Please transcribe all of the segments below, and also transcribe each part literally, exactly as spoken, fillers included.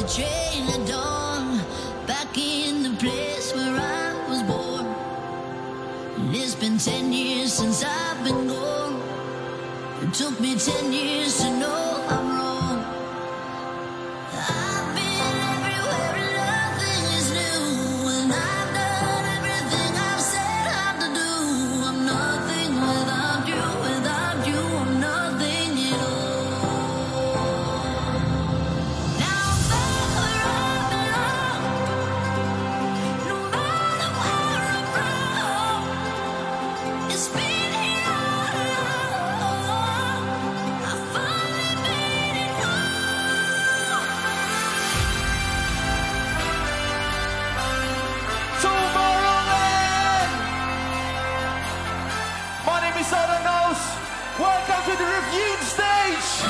train at dawn, back in the place where I was born. And it's been ten years since I've been gone. It took me ten years to know I'm wrong. I've been everywhere and nothing is new, and I've done everything I've said how to do. I'm nothing without you, without you I'm nothing at all. Now I'm back where I belong, no matter where I'm from. It's been here all along, I finally made it home. Tomorrowland! My name is Southern Nose. Welcome to the review stage!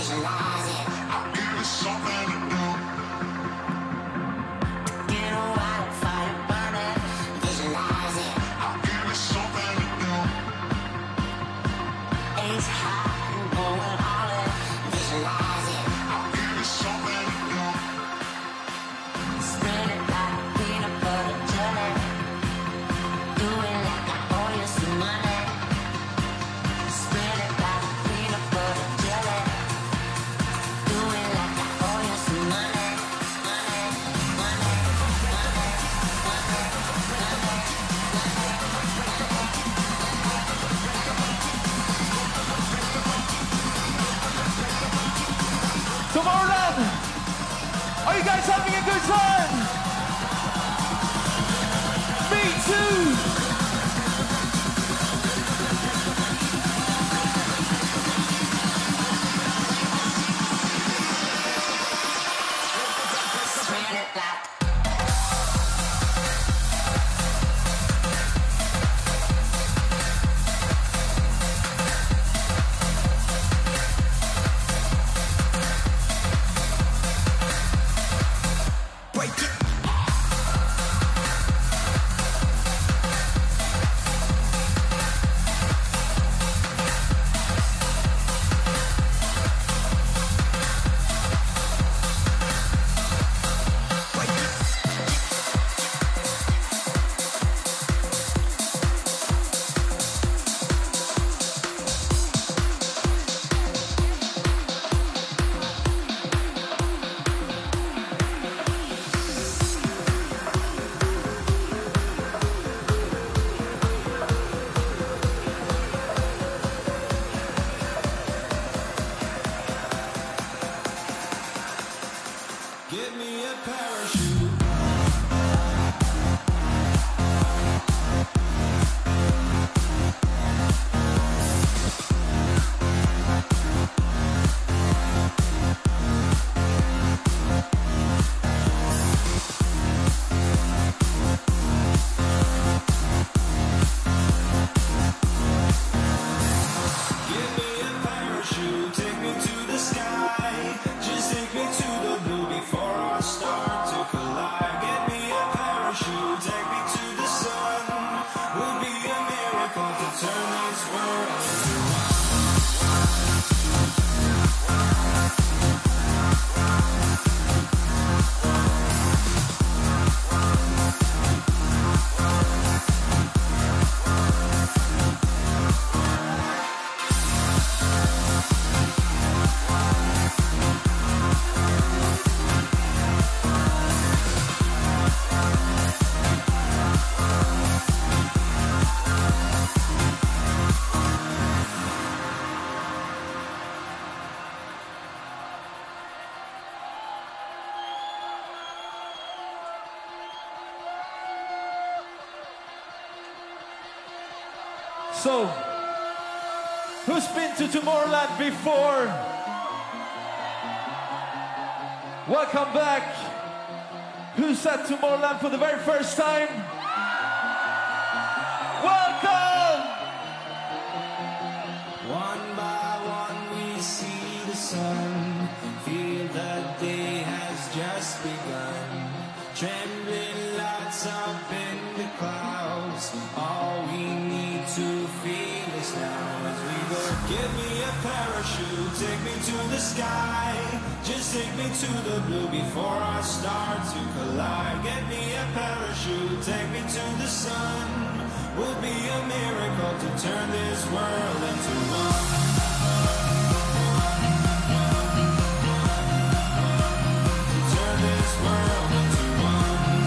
Tomorrowland! Are you guys having a good time? Me too! So, who's been to Tomorrowland before? Welcome back. Who's at Tomorrowland for the very first time? Welcome! One by one we see the sun, feel the day has just begun. Trembling lights up in the clouds, all we need to feel is now as we go. Give me a parachute, take me to the sky, just take me to the blue before I start to collide. Get me a parachute, take me to the sun, would be a miracle to turn this world into one. To turn this world into one.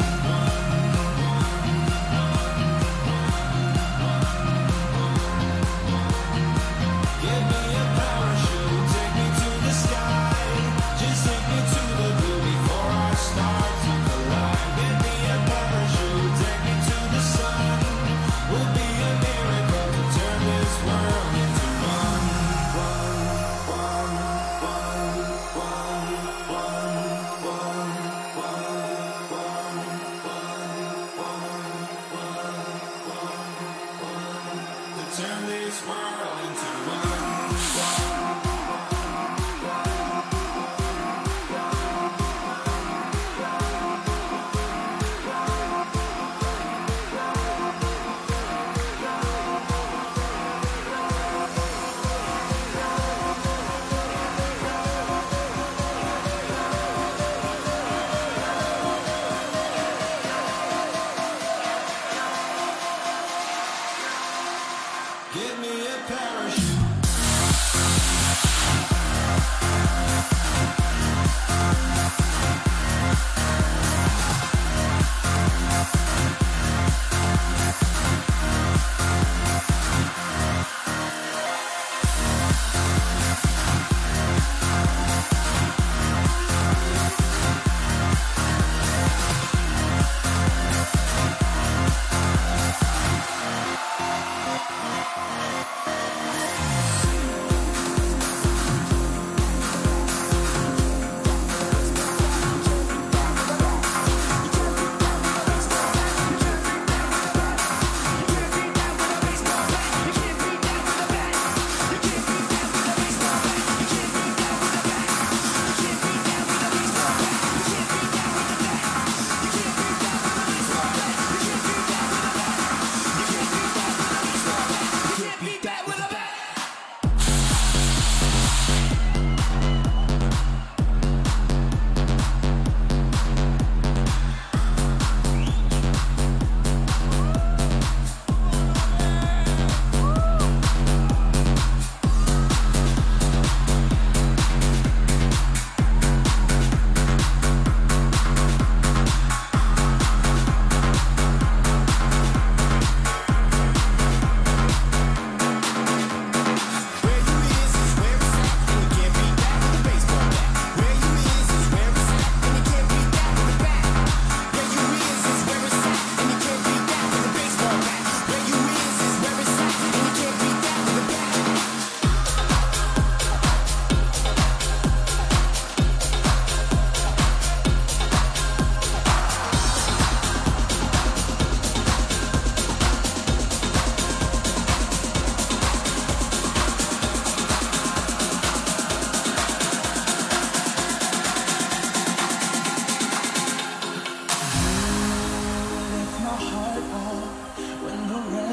Give me a parachute, take me to the sky, just take me to the blue before I start to collide. Give me a parachute, take me to the sun, would be a miracle to turn this world into one. One, one, one, one, one, one, one, one, to turn this world into one.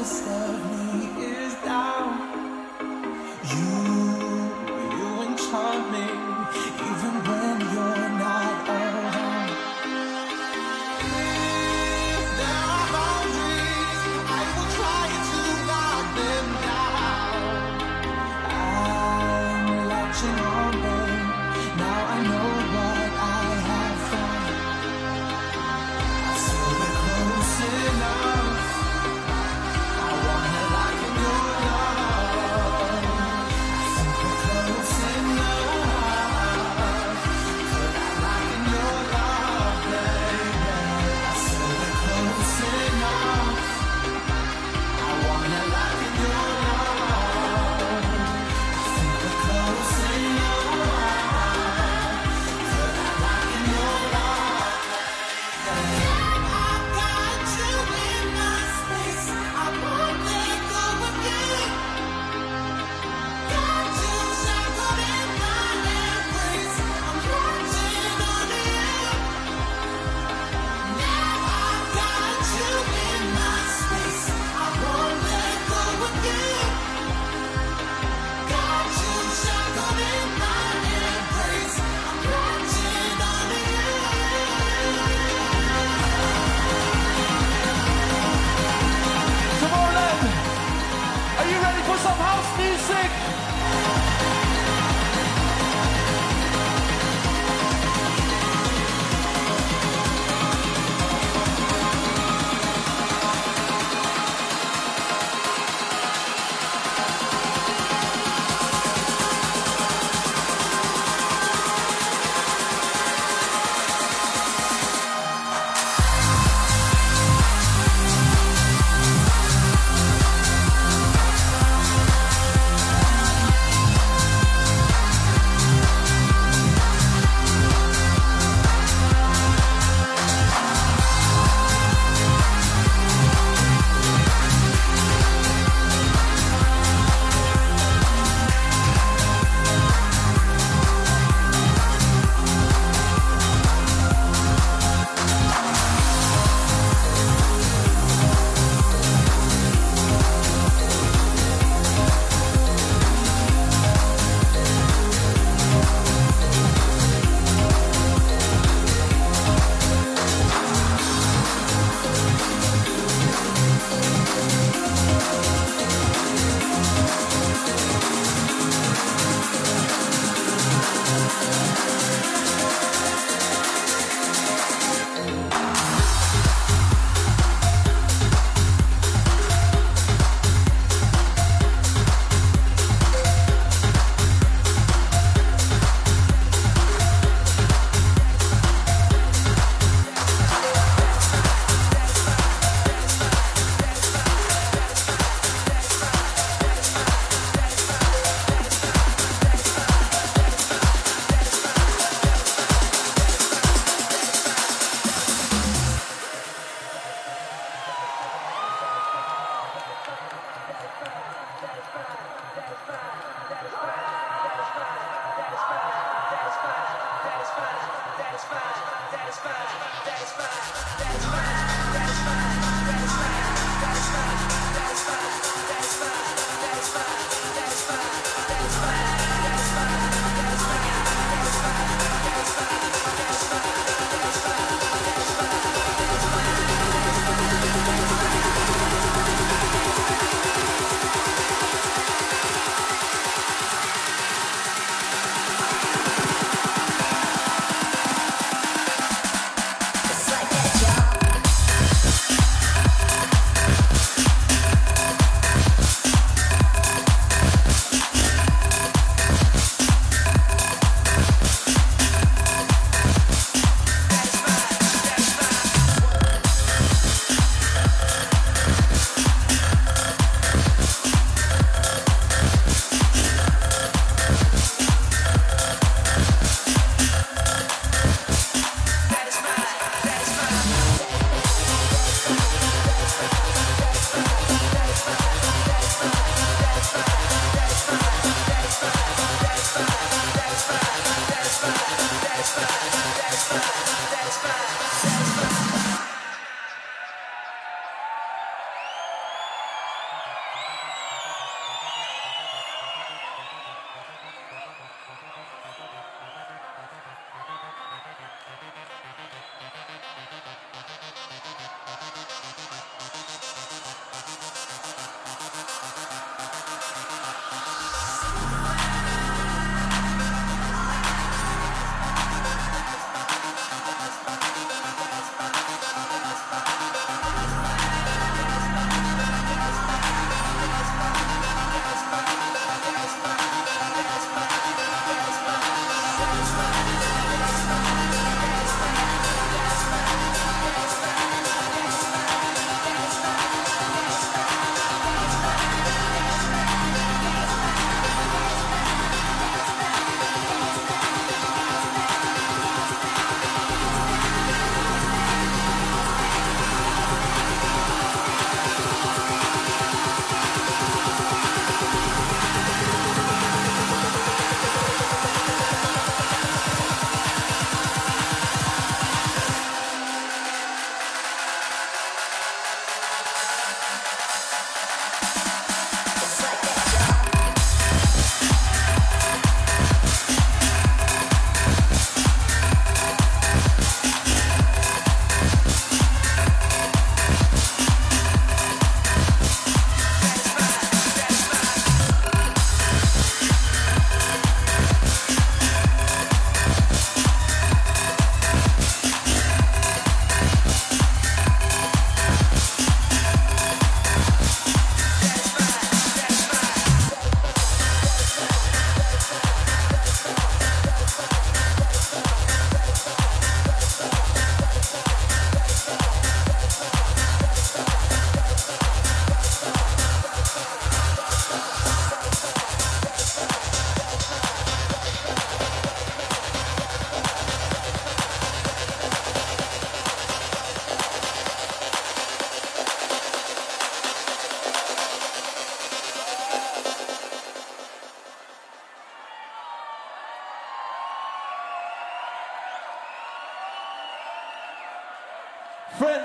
best of me is down. You, you enchant me, even when you're not around. If there are boundaries, I will try to knock them down. I'm latching on them, now I know what I have found. I feel we're close enough, I wanna lock in your love. I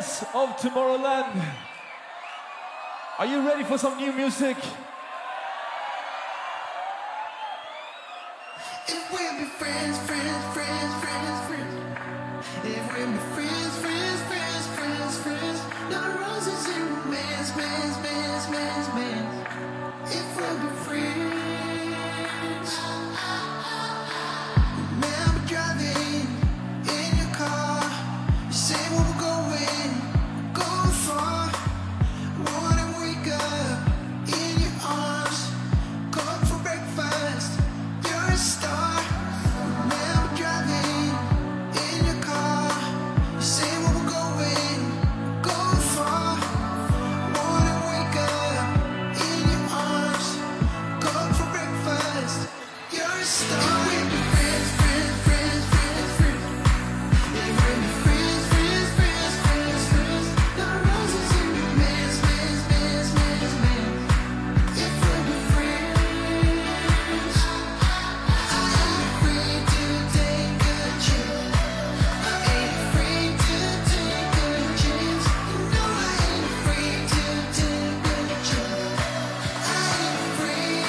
friends of Tomorrowland. Are you ready for some new music? If we'll be friends, friends, friends, friends, friends. If we'll be friends, friends, friends, friends, friends. No roses and romance, mans, mans, mans, mans. If we'll be friends. Remember driving in your car. You say where we're going, going far. Morning wake up in your arms. Cook for breakfast. You're a star. Remember driving in your car. You say where we're going, going far. Morning wake up in your arms. Cook for breakfast. You're a star. We'll be friends, friends, friends, friends, friends. Yeah, we'll be friends, friends, friends, friends, friends. No roses and romance, mans, mans, mans, mans. If we'll be friends. I ain't afraid to take a chance. I ain't afraid to take a chance. You know I ain't afraid to take a chance. I ain't afraid.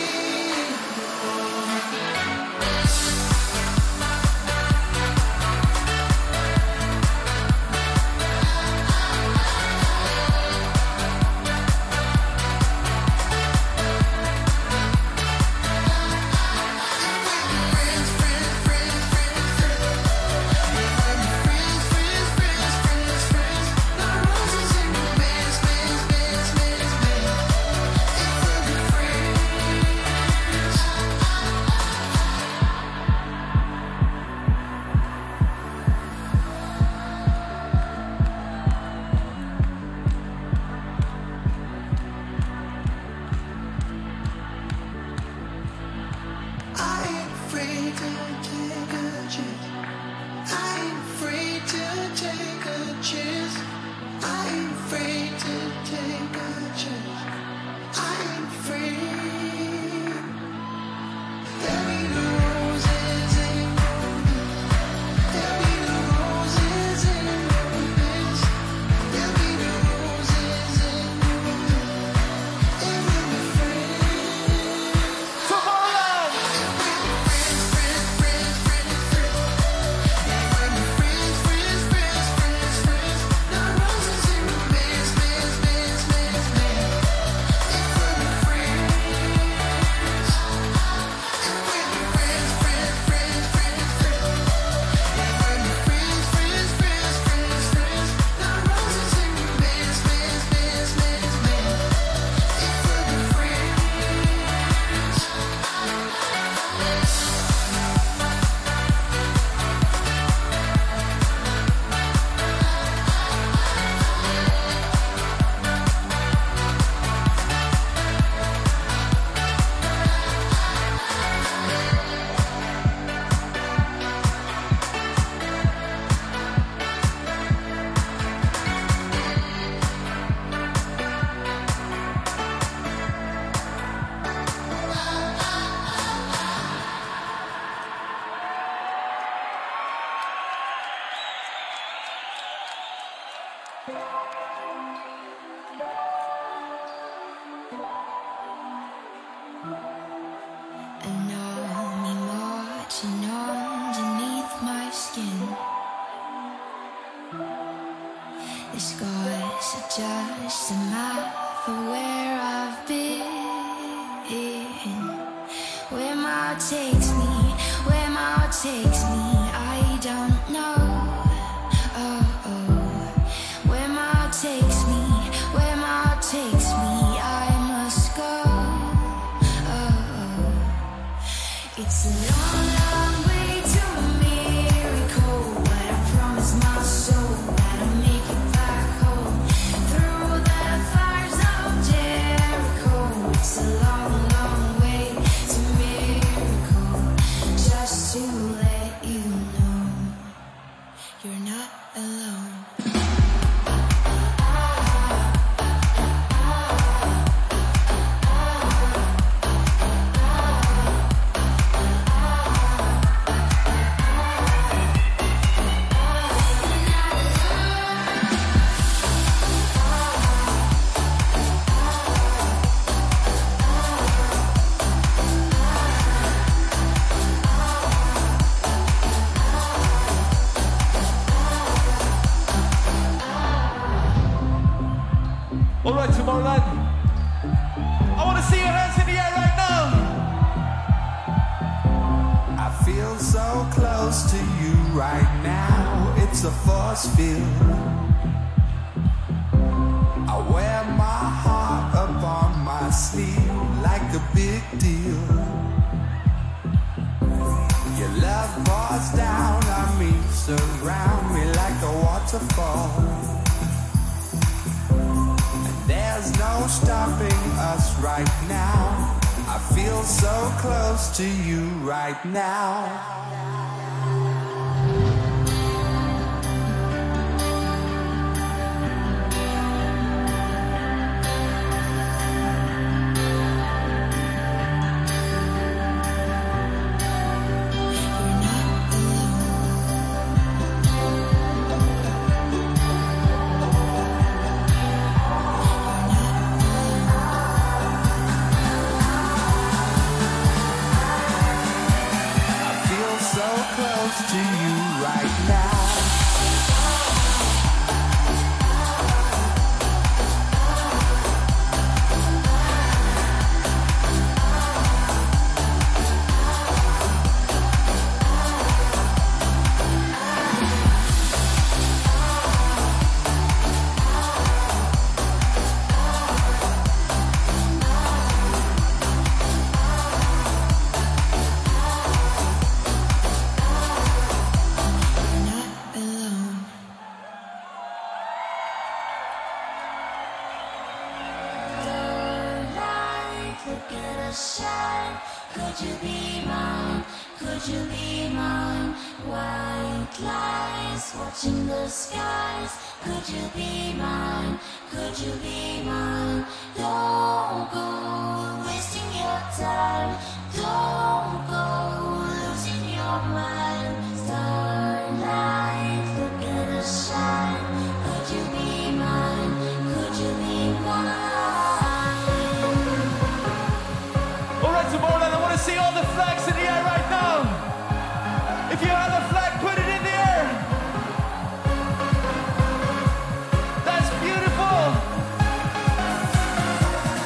Friends, friends, friends, friends, friends. Friends, friends, friends, friends, friends. No roses and romance, mans, mans, mans, mans. If we'll be friends. I ain't afraid to take a chance. I ain't afraid to take a chance. I ain't afraid to take a chance. I ain't afraid. There'll be no roses and romance. There'll be no roses and romance. There'll be no roses and romance. If we'll be friends. Tomorrowland! And all me marching underneath my skin. The scars are just a map of where I've been. Where my heart takes me, where my heart takes me, I don't know. Oh, oh. Where my heart takes me, where my heart takes me, I must go. It's a long, long way to a miracle, but I promise my soul that I'll make it back home. Through the fires of Jericho, it's a long, long way to a miracle. Just to let you know, you're not alone. Ah see your hands in the air right now. I feel so close to you right now. It's a force field. I wear my heart upon my sleeve like a big deal. Your love pours down on me, surround me like a waterfall. And there's no stopping us right now. I feel so close to you right now. To you right now. Shine. Could you be mine? Could you be mine? White lies watching the skies. Could you be mine? Could you be mine? Don't go wasting your time. Don't go losing your mind. Starlight, look at us shine. Could you be mine? Could you be mine? Tomorrowland, I want to see all the flags in the air right now. If you have a flag, put it in the air. That's beautiful.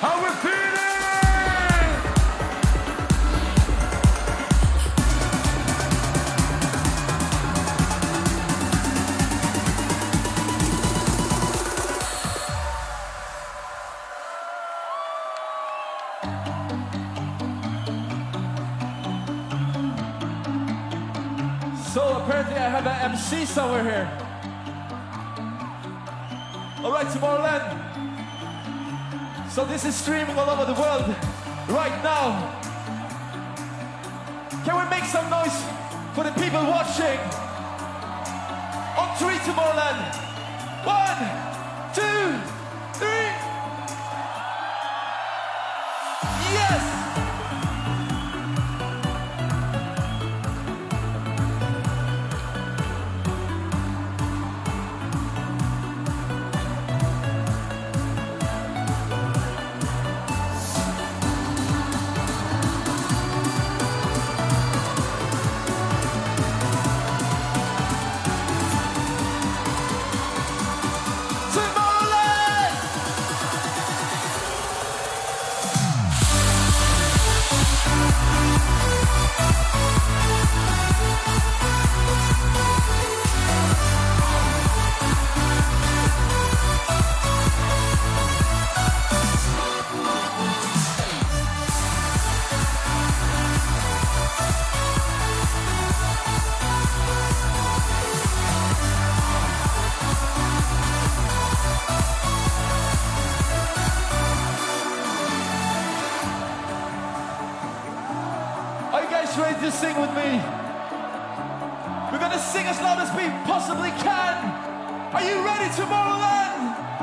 How we feeling? So apparently I have an M C somewhere here. All right, Tomorrowland. So this is streaming all over the world right now. Can we make some noise for the people watching? On three, Tomorrowland. One, two, three. Yes! Ready to sing with me? We're gonna sing as loud as we possibly can. Are you ready, Tomorrowland?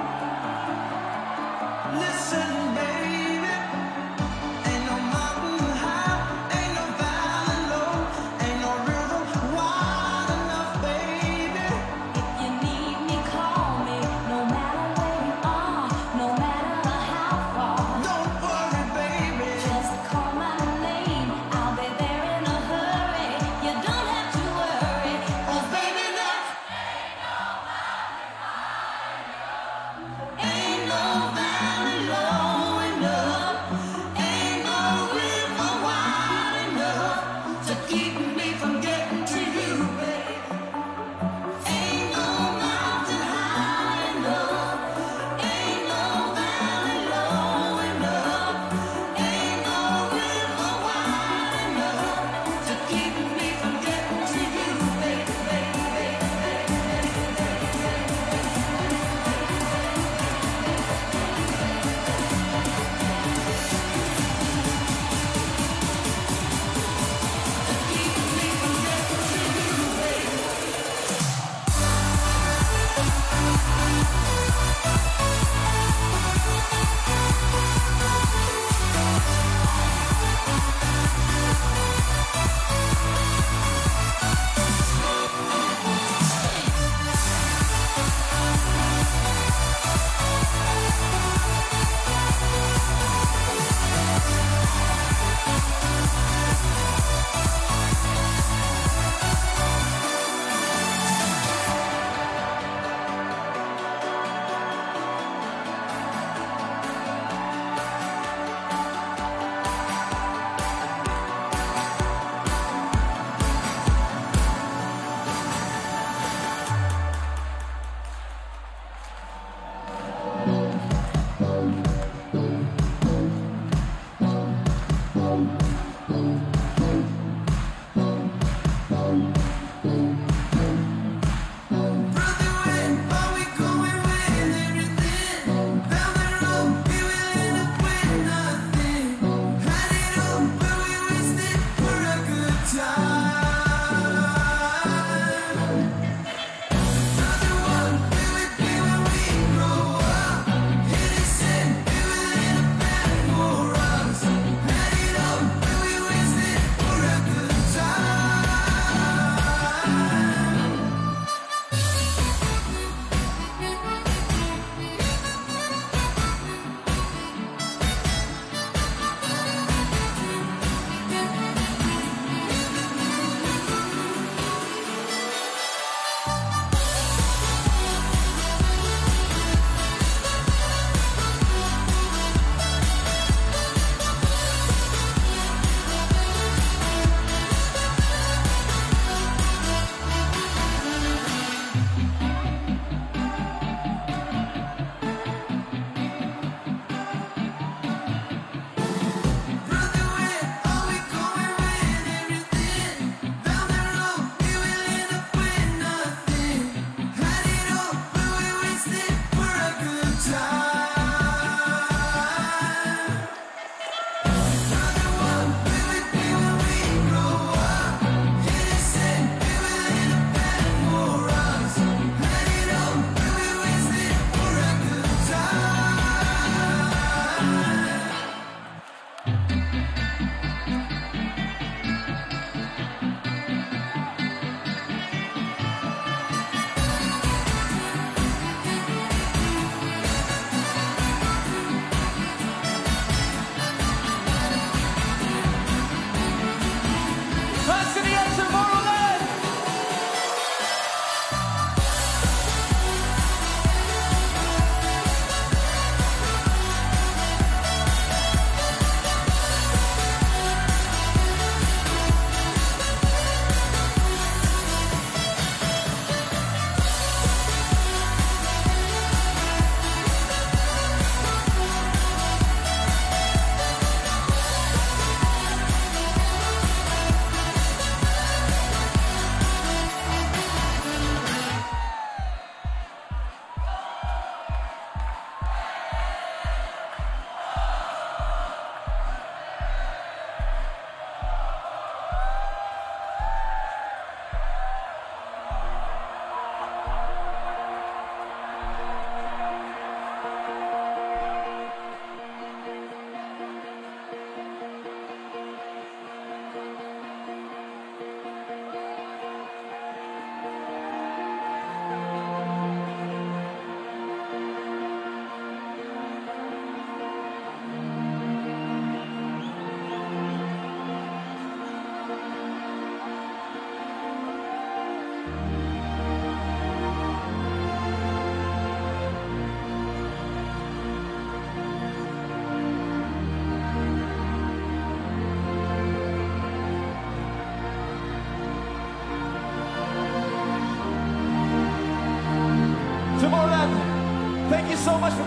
Listen, baby, ain't no mountain high, ain't no valley low, ain't no river wide enough, baby. If you need me, call me. No matter where you are, no matter how far. Don't worry, baby. Just call my name. I'll be there in a hurry. You don't have to worry. 'Cause baby, there ain't no mountain high enough.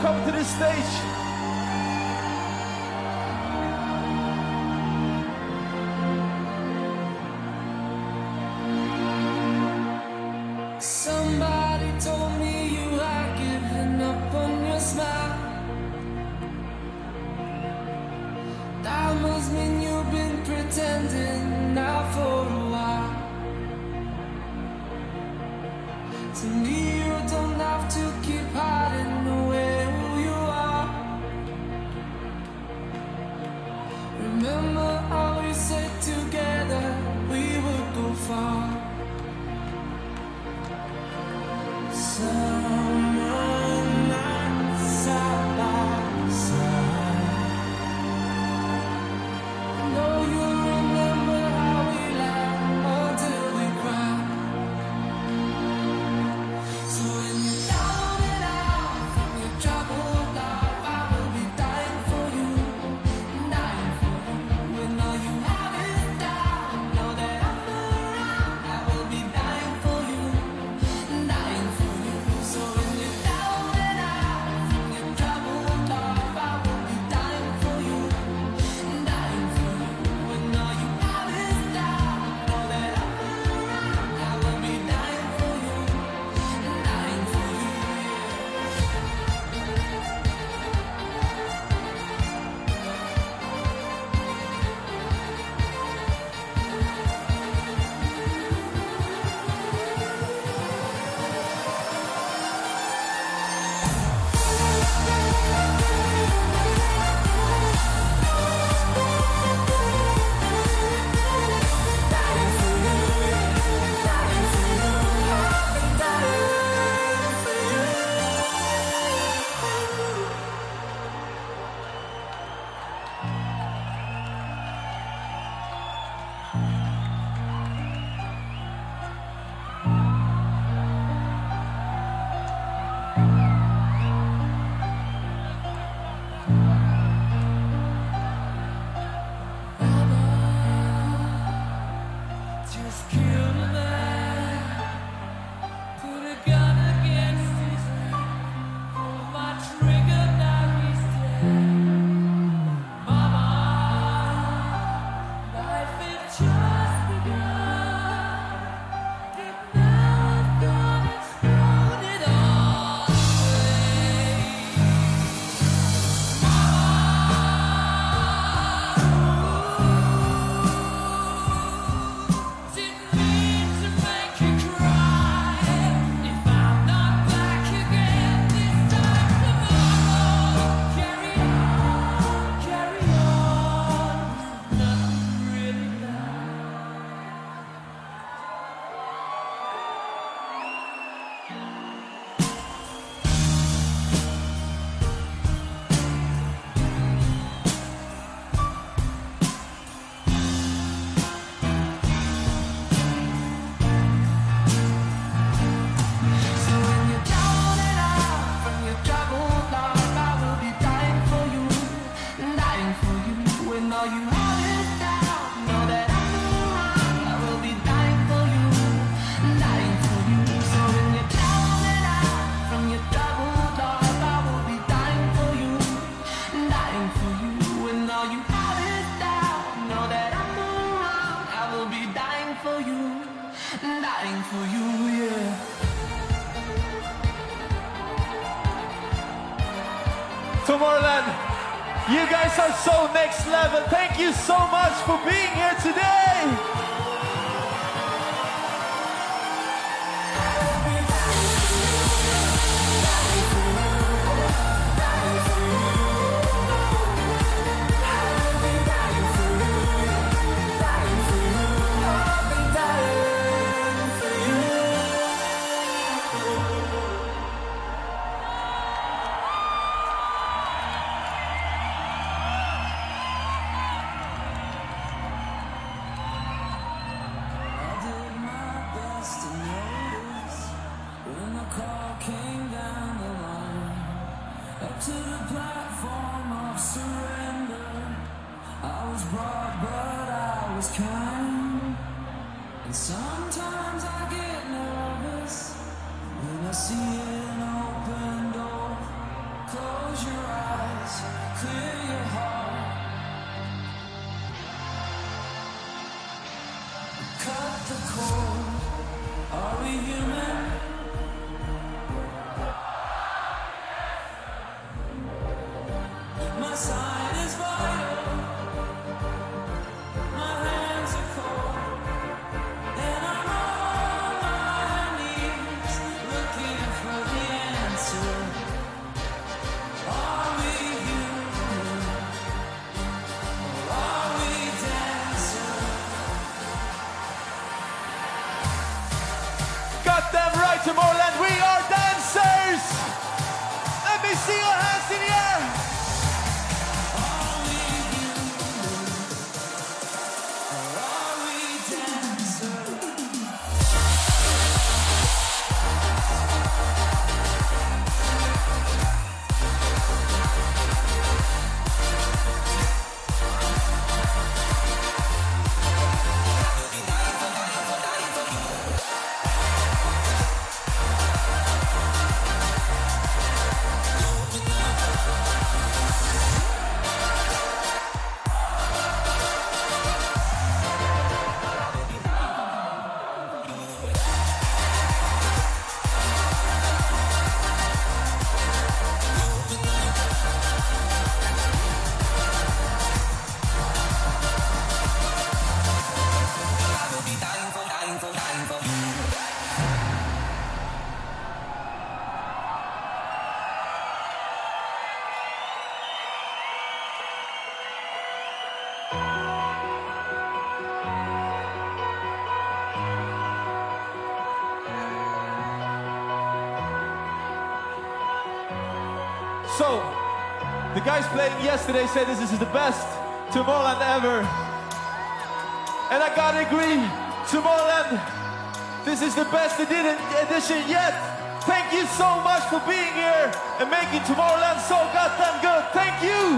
come to this stage. Somebody told me you are giving up on your smile. That must mean you've been pretending now for a while. To me, you don't have to keep hiding away who you are. Remember how we said together we would go far. Someone nights side by side. I know you remember how we laughed until we cried. So when you're down and out from your troubled life, I will be dying for you, dying for you. When all you have is doubt, know that I'm around. I will be dying for you, dying for you. So when you're down and out from your troubled life, I will be dying for you, dying for you. When all you have is doubt, know that I'm around. I will be dying for you, dying for you. Just kill the man, put a gun against his head, pull my trigger, now he's dead. Mama, life is just begun, but now I've gone and thrown it all away. Didn't mean to make you cry. If I'm not back again this time tomorrow, carry on, carry on. Nothing really matters. So when you're down and out from your troubled life, I will be dying for you, dying for you. When all you have is doubt, know that I'm around. I will be dying for you, dying for you. So when you're down and out from your troubled life, I will be dying for you, dying for you. When all you have is doubt, know that I'm around. I will be dying for you, dying for you, yeah. Tomorrowland, you guys are so next level. Thank you so much for being here today. Tomorrowland, we are dancers! Let me see your hands in the air! Are we human? Or are we dancers? So, the guys playing yesterday said this is the best Tomorrowland ever. And I gotta agree, Tomorrowland, this is the best edition yet. Thank you so much for being here and making Tomorrowland so goddamn good. Thank you.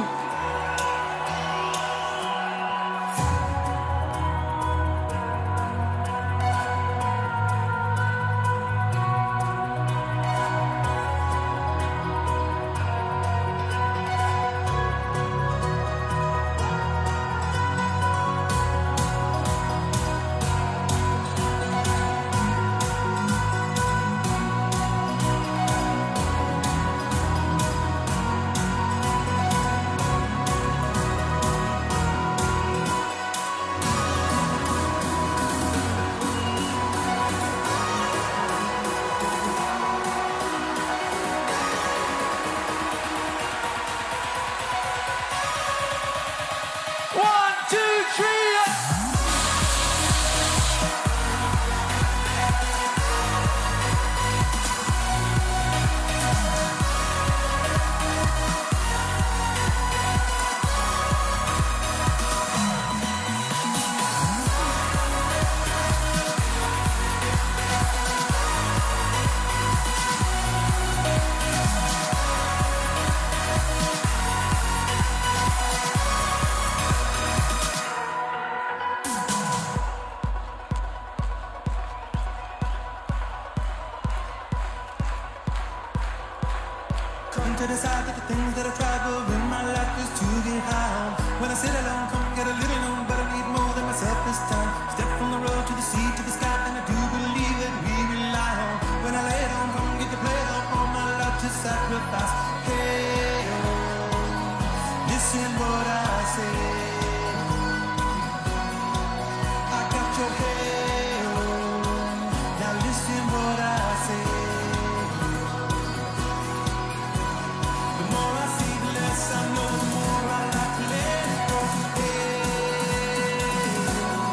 To decide that the things that I tried will win my life is to get high. When I sit alone, come get a little known, but I need more than myself this time. Step from the road to the sea to the sky, and I do believe that we rely on. When I lay it on, come get the play on, all my life to sacrifice. Hey, oh, listen what I say. I got your hey, oh, now listen what I say. I know the more I like to let go. Hey,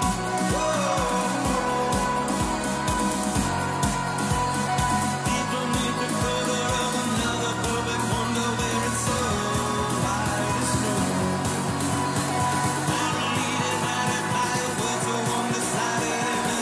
whoa. People need to cover up another perfect wonder where it's so white as snow. I read it night at night, words so one-decided and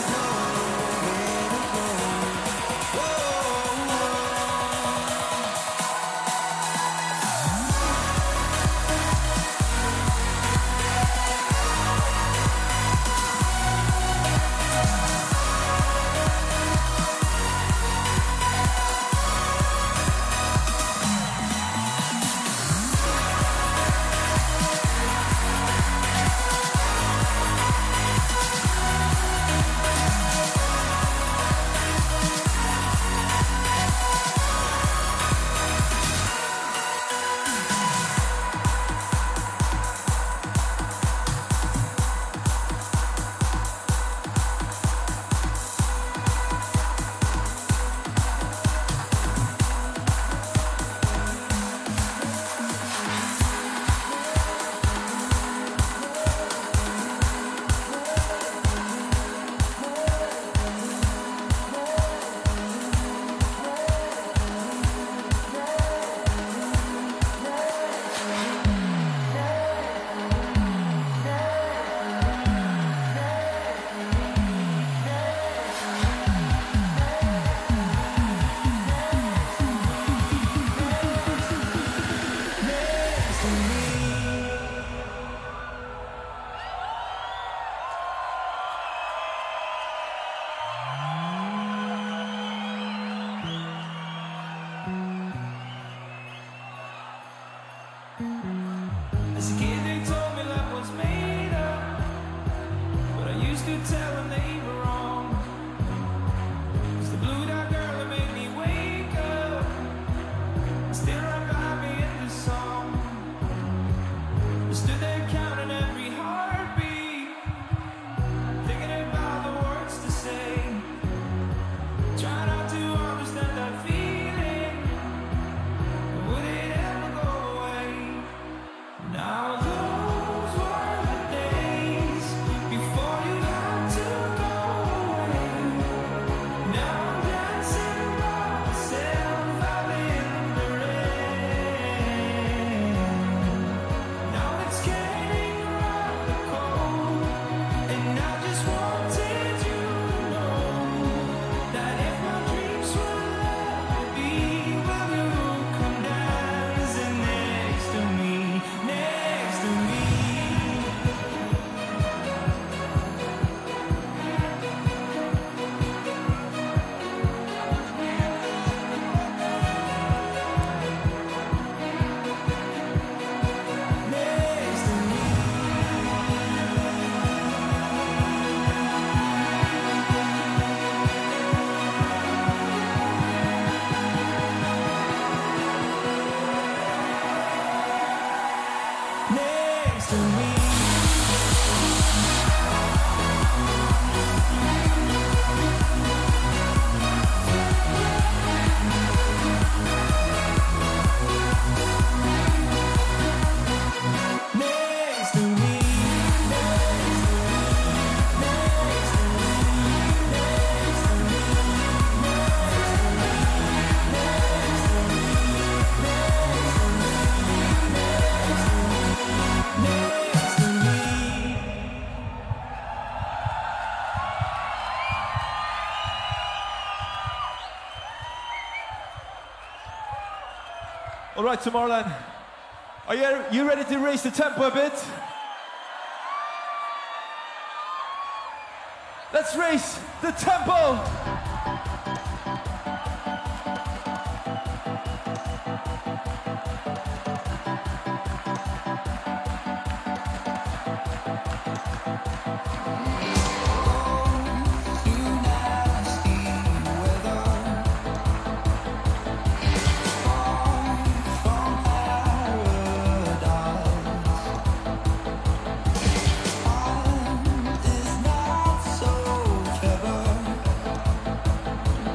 As a kid they told me love was made up, but I used to tell them they were wrong. It's the blue dot girl that made me wake up, still right by me in this song. I stood there counting every heartbeat, thinking about the words to say. Try not to understand that feeling, would it ever go away? Now those were the days before you had to go away. Now I'm dancing by myself out in the rain. Now it's getting rather cold, and I just wanted you to know that if my dreams will ever be, will you come dancing next to me, next to me? Next to me. Next to me. Next to me. Next to me. All right, Tomorrowland. Are you, you ready to raise the tempo a bit? Let's raise the tempo. Is not so clever.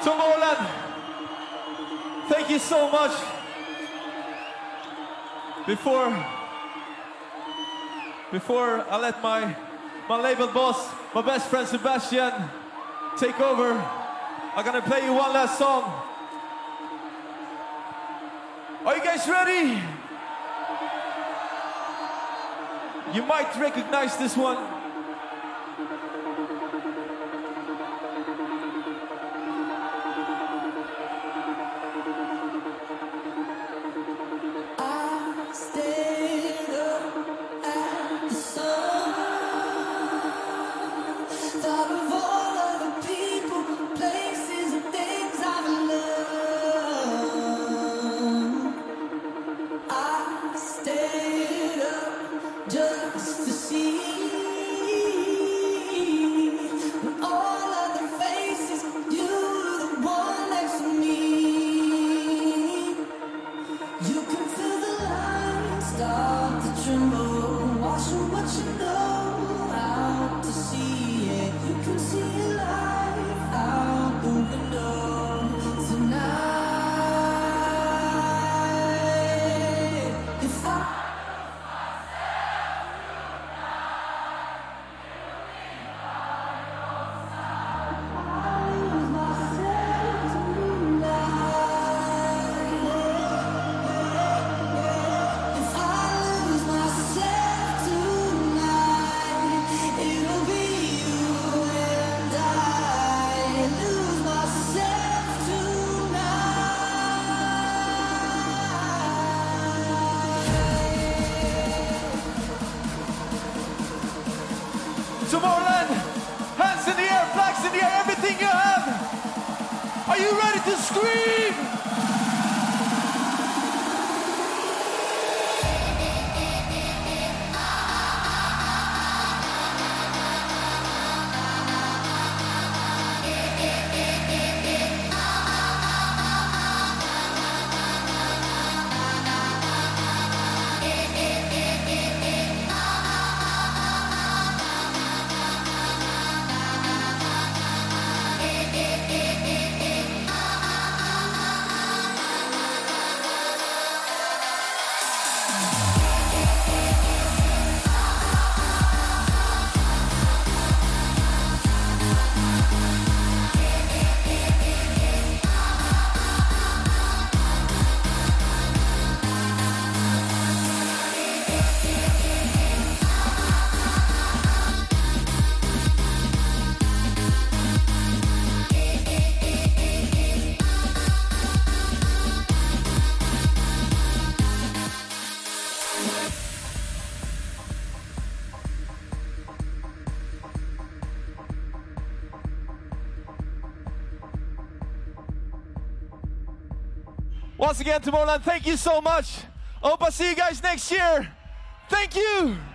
Tomorrowland, thank you so much. Before, before I let my, my label boss, my best friend Sebastian, take over, I'm gonna play you one last song. Are you guys ready? You might recognize this one. Tomorrowland, hands in the air, flags in the air, everything you have. Are you ready to scream? Once again, Tomorrowland, thank you so much. I hope I see you guys next year. Thank you.